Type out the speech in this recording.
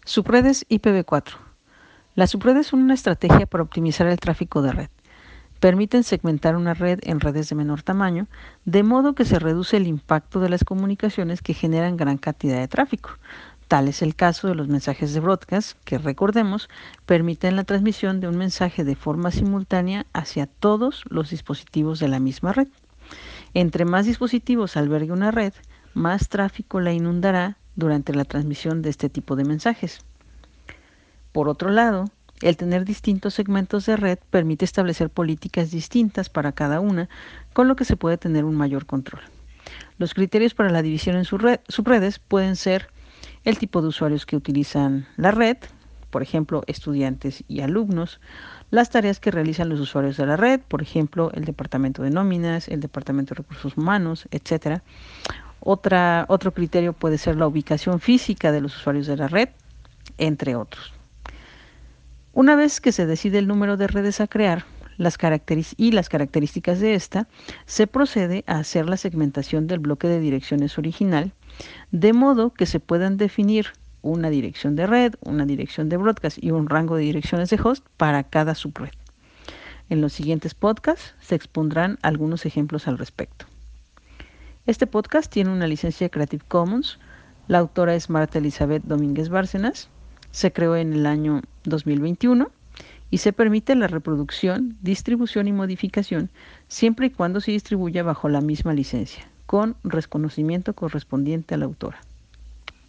Subredes IPv4. Las subredes son una estrategia para optimizar el tráfico de red. Permiten segmentar una red en redes de menor tamaño, de modo que se reduce el impacto de las comunicaciones que generan gran cantidad de tráfico. Tal es el caso de los mensajes de broadcast, que recordemos, permiten la transmisión de un mensaje de forma simultánea hacia todos los dispositivos de la misma red. Entre más dispositivos albergue una red, más tráfico la inundará durante la transmisión de este tipo de mensajes. Por otro lado, el tener distintos segmentos de red permite establecer políticas distintas para cada una, con lo que se puede tener un mayor control. Los criterios para la división en subredes pueden ser el tipo de usuarios que utilizan la red, por ejemplo, estudiantes y alumnos, las tareas que realizan los usuarios de la red, por ejemplo, el departamento de nóminas, el departamento de recursos humanos, etc. Otro criterio puede ser la ubicación física de los usuarios de la red, entre otros. Una vez que se decide el número de redes a crear las características de esta, se procede a hacer la segmentación del bloque de direcciones original, de modo que se puedan definir una dirección de red, una dirección de broadcast y un rango de direcciones de host para cada subred. En los siguientes podcasts se expondrán algunos ejemplos al respecto. Este podcast tiene una licencia Creative Commons. La autora es Marta Elizabeth Domínguez Bárcenas. Se creó en el año 2021 y se permite la reproducción, distribución y modificación siempre y cuando se distribuya bajo la misma licencia, con reconocimiento correspondiente a la autora.